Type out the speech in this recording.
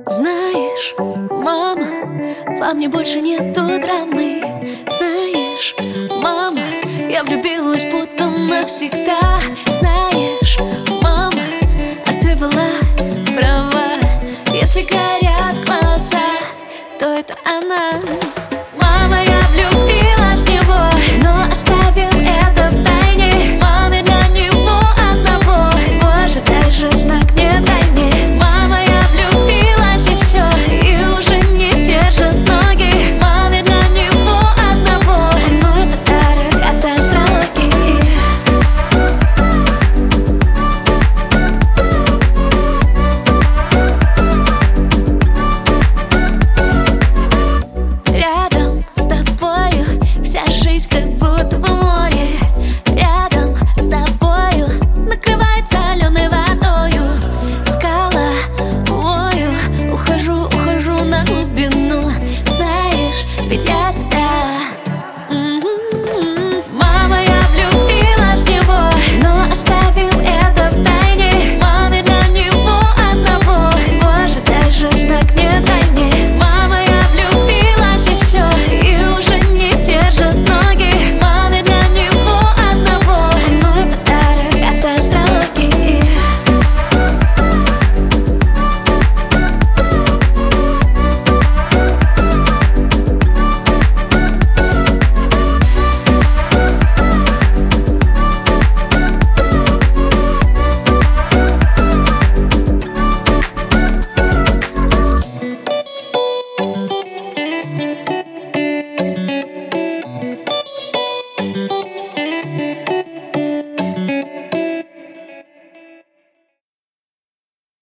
Знаешь, мама, во мне больше нету драмы. Знаешь, мама, я влюбилась будто навсегда. Знаешь, мама, а ты была права. Если горят глаза, то это она.